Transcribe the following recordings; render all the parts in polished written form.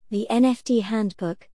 The NFT Handbook.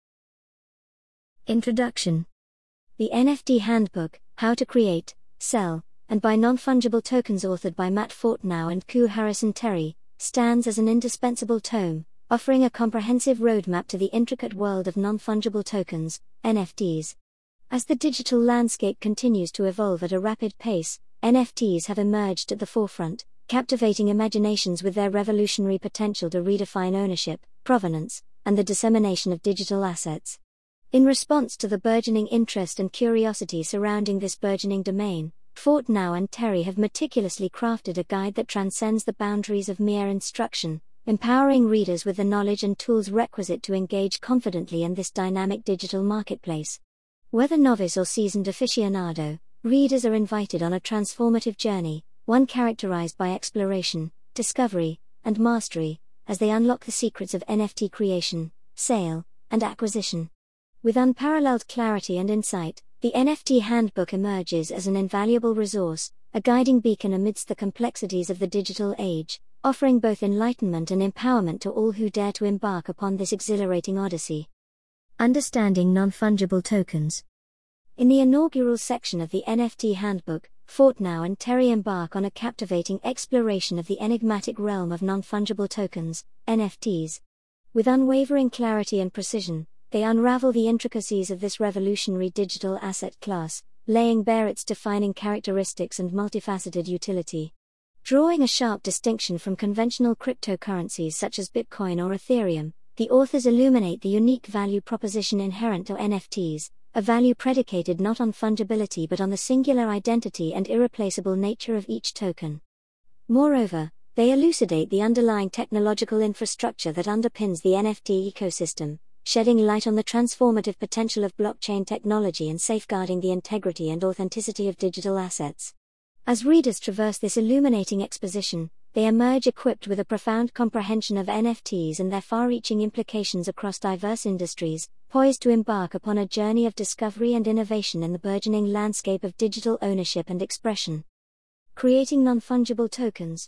Introduction. The NFT Handbook, How to Create, Sell, and Buy Non-Fungible Tokens, authored by Matt Fortnow and Ku Harrison Terry, stands as an indispensable tome, offering a comprehensive roadmap to the intricate world of non-fungible tokens, NFTs. As the digital landscape continues to evolve at a rapid pace, NFTs have emerged at the forefront, captivating imaginations with their revolutionary potential to redefine ownership, provenance, and the dissemination of digital assets. In response to the burgeoning interest and curiosity surrounding this burgeoning domain, Fortnow and Terry have meticulously crafted a guide that transcends the boundaries of mere instruction, empowering readers with the knowledge and tools requisite to engage confidently in this dynamic digital marketplace. Whether novice or seasoned aficionado, readers are invited on a transformative journey, one characterized by exploration, discovery, and mastery, as they unlock the secrets of NFT creation, sale, and acquisition. With unparalleled clarity and insight, the NFT Handbook emerges as an invaluable resource, a guiding beacon amidst the complexities of the digital age, offering both enlightenment and empowerment to all who dare to embark upon this exhilarating odyssey. Understanding non-fungible tokens. In the inaugural section of the NFT Handbook, Fortnow and Terry embark on a captivating exploration of the enigmatic realm of non-fungible tokens, NFTs. With unwavering clarity and precision, they unravel the intricacies of this revolutionary digital asset class, laying bare its defining characteristics and multifaceted utility. Drawing a sharp distinction from conventional cryptocurrencies such as Bitcoin or Ethereum, the authors illuminate the unique value proposition inherent to NFTs, a value predicated not on fungibility but on the singular identity and irreplaceable nature of each token. Moreover, they elucidate the underlying technological infrastructure that underpins the NFT ecosystem, shedding light on the transformative potential of blockchain technology and safeguarding the integrity and authenticity of digital assets. As readers traverse this illuminating exposition, they emerge equipped with a profound comprehension of NFTs and their far-reaching implications across diverse industries, poised to embark upon a journey of discovery and innovation in the burgeoning landscape of digital ownership and expression. Creating non-fungible tokens.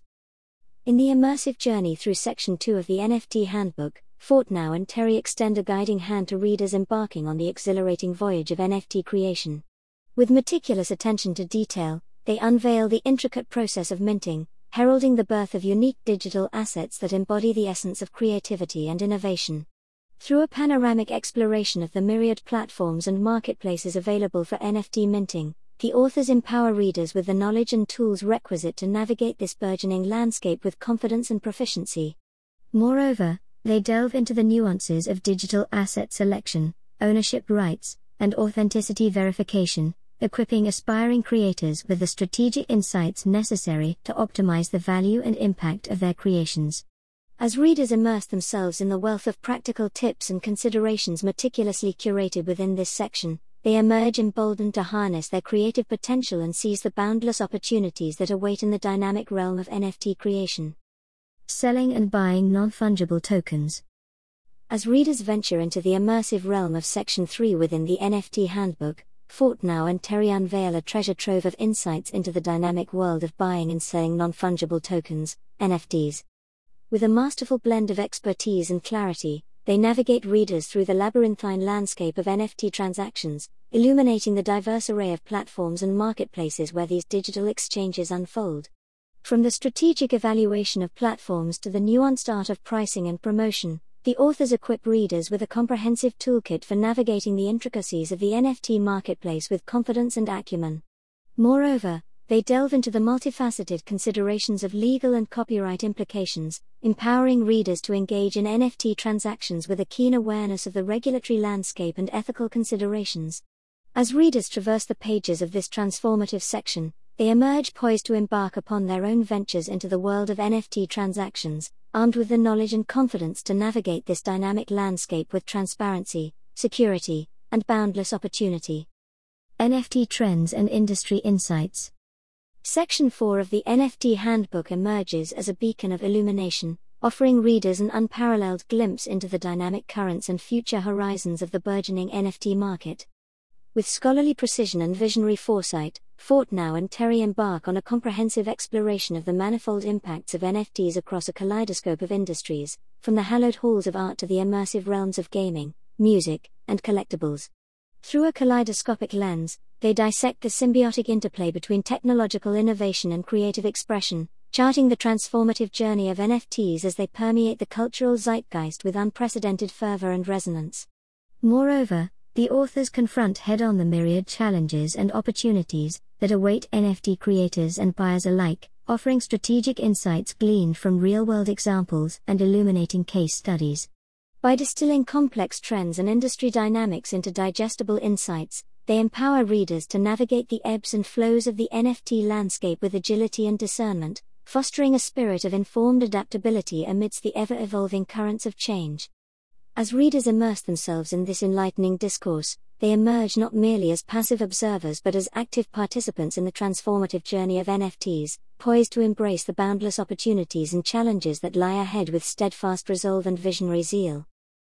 In the immersive journey through Section 2 of the NFT Handbook, Fortnow and Terry extend a guiding hand to readers embarking on the exhilarating voyage of NFT creation. With meticulous attention to detail, they unveil the intricate process of minting, heralding the birth of unique digital assets that embody the essence of creativity and innovation. Through a panoramic exploration of the myriad platforms and marketplaces available for NFT minting, the authors empower readers with the knowledge and tools requisite to navigate this burgeoning landscape with confidence and proficiency. Moreover, they delve into the nuances of digital asset selection, ownership rights, and authenticity verification, equipping aspiring creators with the strategic insights necessary to optimize the value and impact of their creations. As readers immerse themselves in the wealth of practical tips and considerations meticulously curated within this section, they emerge emboldened to harness their creative potential and seize the boundless opportunities that await in the dynamic realm of NFT creation. Selling and buying non-fungible tokens. As readers venture into the immersive realm of Section 3 within the NFT Handbook, Fortnow and Terry unveil a treasure trove of insights into the dynamic world of buying and selling non-fungible tokens, NFTs. With a masterful blend of expertise and clarity, they navigate readers through the labyrinthine landscape of NFT transactions, illuminating the diverse array of platforms and marketplaces where these digital exchanges unfold. From the strategic evaluation of platforms to the nuanced art of pricing and promotion, the authors equip readers with a comprehensive toolkit for navigating the intricacies of the NFT marketplace with confidence and acumen. Moreover, they delve into the multifaceted considerations of legal and copyright implications, empowering readers to engage in NFT transactions with a keen awareness of the regulatory landscape and ethical considerations. As readers traverse the pages of this transformative section, they emerge poised to embark upon their own ventures into the world of NFT transactions, armed with the knowledge and confidence to navigate this dynamic landscape with transparency, security, and boundless opportunity. NFT trends and industry insights. Section 4 of the NFT Handbook emerges as a beacon of illumination, offering readers an unparalleled glimpse into the dynamic currents and future horizons of the burgeoning NFT market. With scholarly precision and visionary foresight, Fortnow and Terry embark on a comprehensive exploration of the manifold impacts of NFTs across a kaleidoscope of industries, from the hallowed halls of art to the immersive realms of gaming, music, and collectibles. Through a kaleidoscopic lens, they dissect the symbiotic interplay between technological innovation and creative expression, charting the transformative journey of NFTs as they permeate the cultural zeitgeist with unprecedented fervor and resonance. Moreover, the authors confront head-on the myriad challenges and opportunities that await NFT creators and buyers alike, offering strategic insights gleaned from real-world examples and illuminating case studies. By distilling complex trends and industry dynamics into digestible insights, they empower readers to navigate the ebbs and flows of the NFT landscape with agility and discernment, fostering a spirit of informed adaptability amidst the ever-evolving currents of change. As readers immerse themselves in this enlightening discourse, they emerge not merely as passive observers but as active participants in the transformative journey of NFTs, poised to embrace the boundless opportunities and challenges that lie ahead with steadfast resolve and visionary zeal.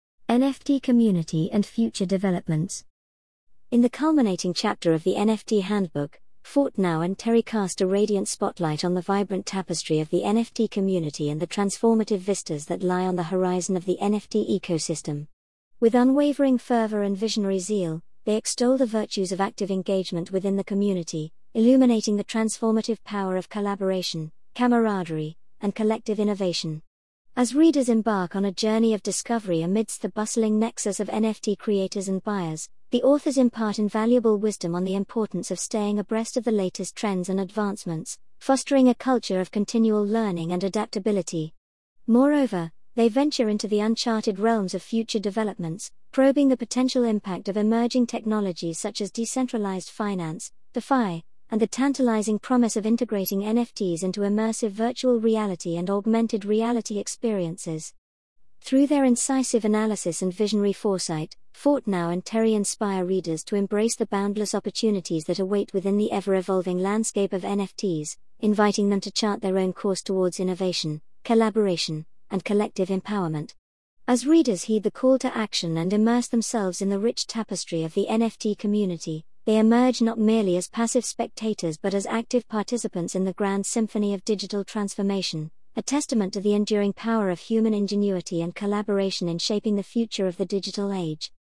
NFT community and future developments. In the culminating chapter of the NFT Handbook, Fortnow and Terry cast a radiant spotlight on the vibrant tapestry of the NFT community and the transformative vistas that lie on the horizon of the NFT ecosystem. With unwavering fervor and visionary zeal, they extol the virtues of active engagement within the community, illuminating the transformative power of collaboration, camaraderie, and collective innovation. As readers embark on a journey of discovery amidst the bustling nexus of NFT creators and buyers, the authors impart invaluable wisdom on the importance of staying abreast of the latest trends and advancements, fostering a culture of continual learning and adaptability. Moreover, they venture into the uncharted realms of future developments, probing the potential impact of emerging technologies such as decentralized finance, DeFi, and the tantalizing promise of integrating NFTs into immersive virtual reality and augmented reality experiences. Through their incisive analysis and visionary foresight, Fortnow and Terry inspire readers to embrace the boundless opportunities that await within the ever-evolving landscape of NFTs, inviting them to chart their own course towards innovation, collaboration, and collective empowerment. As readers heed the call to action and immerse themselves in the rich tapestry of the NFT community, they emerge not merely as passive spectators but as active participants in the grand symphony of digital transformation, a testament to the enduring power of human ingenuity and collaboration in shaping the future of the digital age.